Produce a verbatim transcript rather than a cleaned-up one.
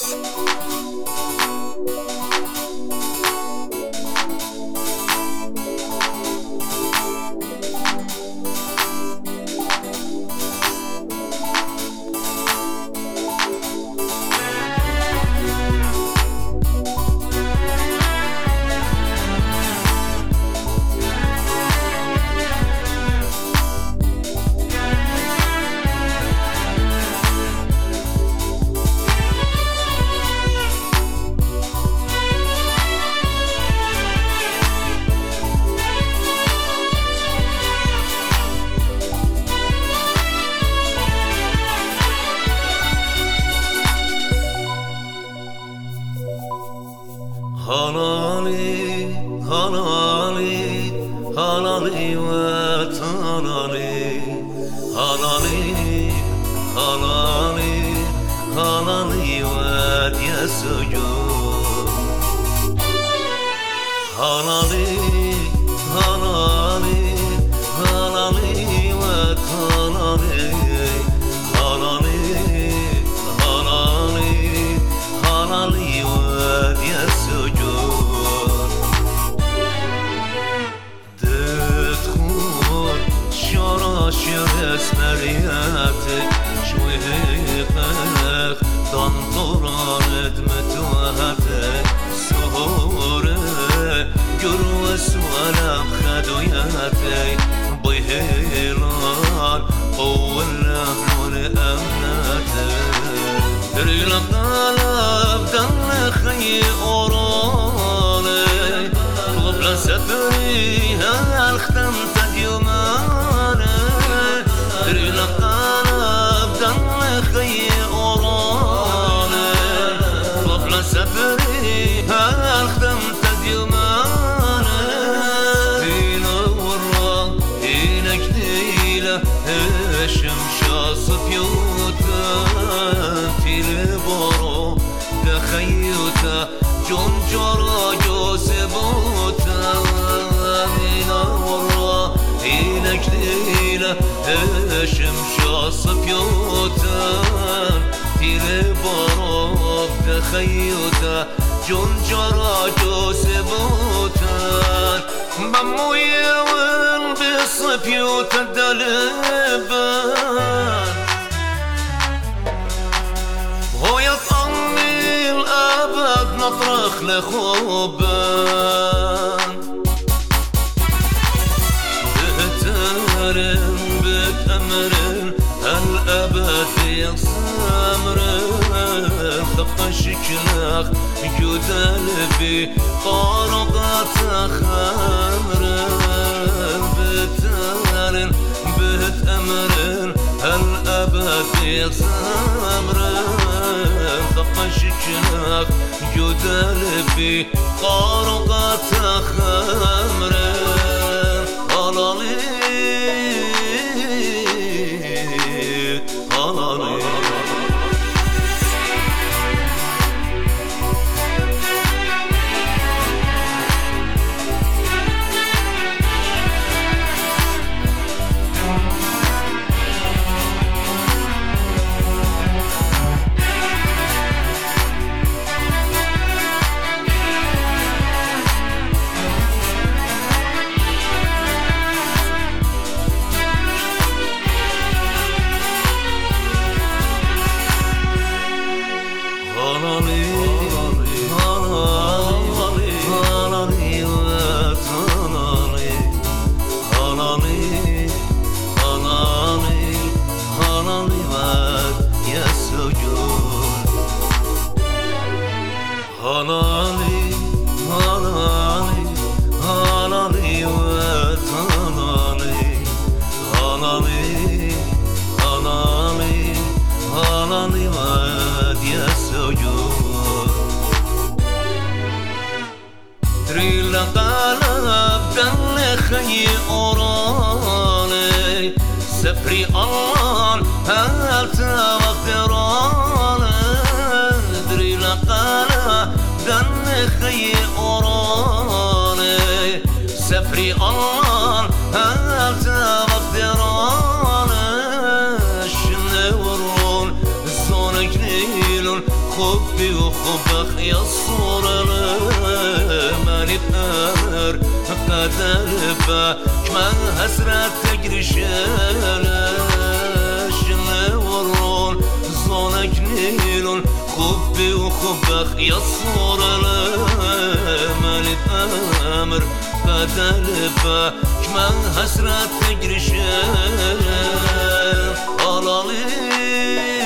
هلالی هلالی هلالی وطنالی هلالی هلالی هلالی وادي السجود هلالی هلالی هلالی وطنالی هلالی هلالی هلالی وادي السجود شر اسمرياتك شويقك دنطرانت متوهتك سهورة قروس ولم خدوياتك بهيلان أول لهنون أمناتك ريلك نالب دن خي أوراني قبل سفري هالختمت يوماني ريلك نالب دن خي أوراني قبل سفري هالختمت يوماني هينا ورا هينا جديلة الشمشة صفيوتا تلبارو تخيوتا جون جرا جوسبوتا هينا ورا هينا جديلة الشمشة صفيوتا تلبارو تخيوتا جون جرا جوسبوتا بمويا وين بالصفيوتا دلبان هو يطمي الأبد نطرخ لخوبان بتمرن بتمرن الأبد يصمرن خط شكلك جدال بي طارقات خمرن بتمرن بتمرن الأبد يصمرن خط شكلك جدال بي طارقات خمرن هلالی هلالی هلالی هلالی هلالی وطنالی هلالی هلالی هلالی وادي السجود تريل قلب دل خي أوراني سفري الله هل تغفراني تريل قلب دل خي أوراني سفري الله هل تغفراني شن ورون الزون جنيل نيلون خبي وخبخ يصور ماني بأمر قدلبا كما هسرات تجري شالا شلا ورون زونك نيلون خبي وخبخ يصور ماني بأمر قدلبا كما هسرات تجري شالا